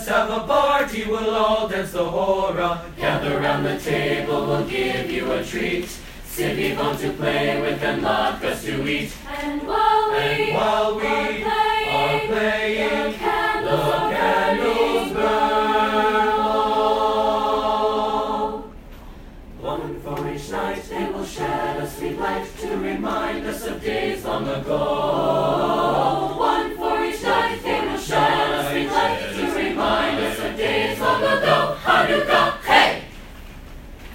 Let's have a party, we'll all dance the hora. Gather round the table, we'll give you a treat. Civvy fun to play with and latkes to eat. And while we are playing, the candles burn low. One for each night, they will shed a sweet light to remind us of days long ago.